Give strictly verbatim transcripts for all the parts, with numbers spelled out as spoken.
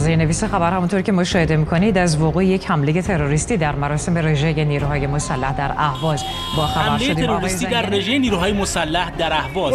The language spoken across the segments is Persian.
تازه نویس خبر همونطور که مشاهده می‌کنید از وقوع یک حمله تروریستی در مراسم رژه نیروهای مسلح در اهواز با خبر شدیم. حمله تروریستی در رژه نیروهای مسلح در اهواز.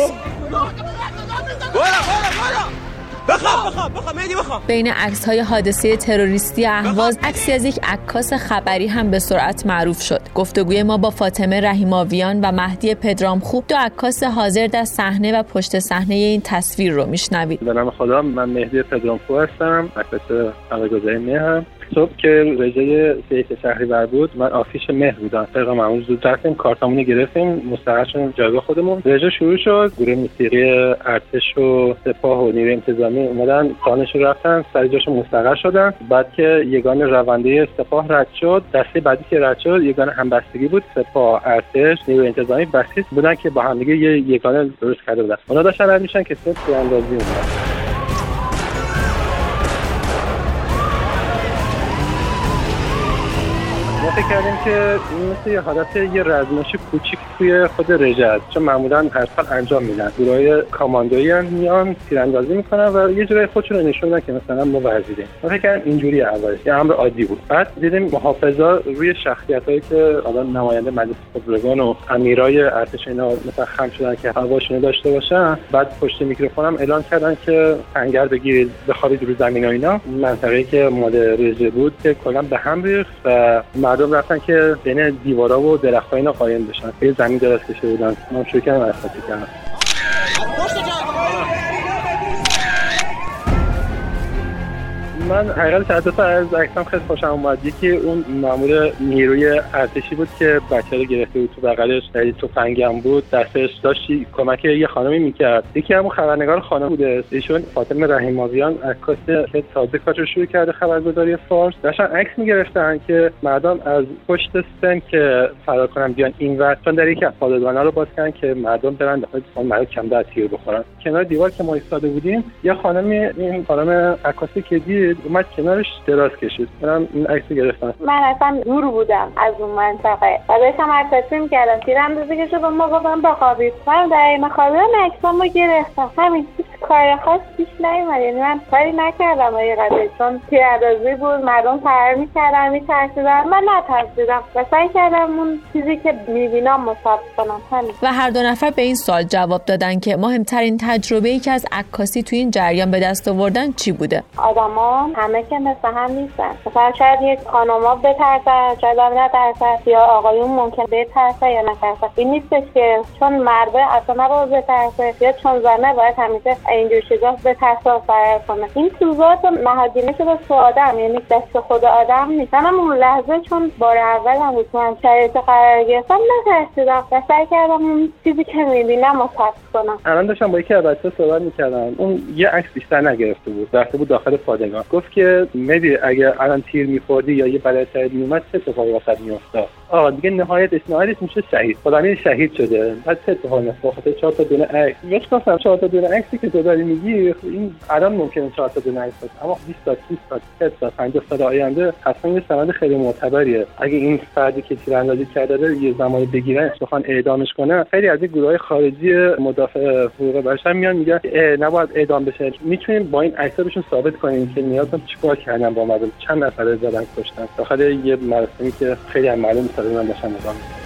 بخواب بخواب بخواب مهدی بخواب. بین عکس‌های حادثه تروریستی اهواز عکسی از یک عکاس خبری هم به سرعت معروف شد. گفتگوی ما با فاطمه رحیم‌آویان و مهدی پدرامخوب، دو عکاس حاضر در صحنه و پشت صحنه این تصویر رو میشنوید. به نام خدا، من مهدی پدرامخوب هستم، عکاس خبرگزاری مهر. صبح که رژه سیف شهریور بود، من آفیش مهر بودم. طبق معمول زود رفتیم، کارتامون رو گرفتیم، مستقر شدیم جایگاه خودمون. رژه شروع شد، گروه موسیقی ارتش و سپاه و نیروی انتظامی اومدن، سانش رو رفتن، سر جاشون مستقر شدن. بعد که یگان رونده سپاه رد شد، دسته بعدی که رد شد یگان همبستگی بود، سپاه، ارتش، نیروی انتظامی بسیج بودن که با هم دیگه یه یگان درست کرده بودن. اونا داشتن رد میشن که صف تیراندازی اومد. ما فکر کردیم که این مثل یه حالت یه رزمایش کوچیک توی خود رژه است، چون معمولا هر سال انجام میدن. گروهای کاماندویی هم میان تیراندازی میکنن و یه جوری خودشون رو نشون میدن که مثلا ما وزیریم. ما فکر کردیم اینجوری اولش یه امر عادی بود. بعد دیدیم محافظا روی شخصیتایی که حالا نماینده مجلس خبرگان و امیرای ارتش اینا مثلا خم شدن که هواشونو داشته باشن. بعد پشت میکروفون هم اعلام کردن که تنگر بگیرید، بخوابید رو زمین و اینا. منطقه‌ای که مال رژه بود که کلا به هم ریخت و مردم رفتن که بین دیوارا و درخت‌ها اینا قایم بشن. یه زمین دراز کشیده بودن. من شروع کردم حرکت کردن. من حقیقت تعداد از عکسام خیلی خوشم اومد. یکی اون مأمور نیروی ارتشی بود که بچه رو گرفته بود، تو بغلش خیلی تفنگم بود، دستش داشت کمک یه خانمی میکرد. یکی همون خبرنگار خانم بوده، ایشون فاطمه رحیم‌آویان، عکاس که تازه کارش شروع کرده خبرگزاری فارس. داشتن عکس میگرفتن که مردم از پشت سن که فرار کنن بیان اینور، چون در یکی از پادگان‌ها رو باز کردن که مردم برن داخل، اون مردم کم در تیر بخورن. کنار دیوار که ما ایستاده بودیم، یه خانمی، این خانم عکاسی که دید اومد کنارش دراز کشید. منم این عکس گرفتم. من اصلا دور بودم از اون منطقه و داشتم عکاسی می‌کردم. تیراندازی که شد ما گفتم بخوابید. من در این خوابیدم عکسامو گرفتم. همین کار خاص پیش نیومد. یعنی من کاری نکردم حقیقتش، چون تیراندازی بود، مردم فرار می‌کردن، می‌ترسیدن. من نترسیدم و سعی کردم اون چیزی که می‌بینم مصاب کنم. همین. و هر دو نفر به این سوال جواب دادن که مهمترین تجربه‌ای که از عکاسی تو این جریان به دست آوردن چی بوده. آدما همه که مثل هم نیستن. مثلا شاید یک خانوما بترسن، شاید هم نترسن، یا آقایون ممکن بترسن یا نترسن. این نیستش که چون مرده اصلا نباید بترسه یا چون زنه باید همیشه اینجور چیزا بترسه و فرار کنه. این چیزا نهادینه شده تو آدم، یعنی دست خود آدم نیست. منم اون لحظه چون بار اولم بود من شرایط قرار گرفتم نترسیدم و سعی کردم اون چیزی که میبینم رو حفظ کنم. الان داشتم با یکی از بچه‌ها صحبت می‌کردم. اون یه عکس بیشتر نگرفته بود، رفته بود داخل پادگان. گفت که میدی اگه الان تیر می‌خوردی یا یه بلای سرت میومد چه اتفاقی واسط میافتاد؟ آقا دیگه نهایتش نهایتش میشه شهید. خدایی شهید شده. بعد چه اتفاقی میفته؟ چهار تا دونه عکس. یه گفتم چهار تا دونه عکسی که تو داری میگی این الان ممکنه چهار تا دونه عکس باشه، اما بیست تا سی تا سی تا پنجاه سال آینده حتما یه سند خیلی معتبریه. اگه این فردی که تیراندازی کرده رو یه زمانی بگیرن، بخوان اعدامش کنن، خیلی از این گروهای خارجی مدافع حقوق بشر میان میگن نباید اعدام بشه. میتونیم با این عکس‌ها بهشون ثابت کنیم که نیازم چیکار کردن با مردم، چند نفر زدن کشتن داخل یه مراسمی که خیلی معلوم سر من داشتن نگاه می‌کردن.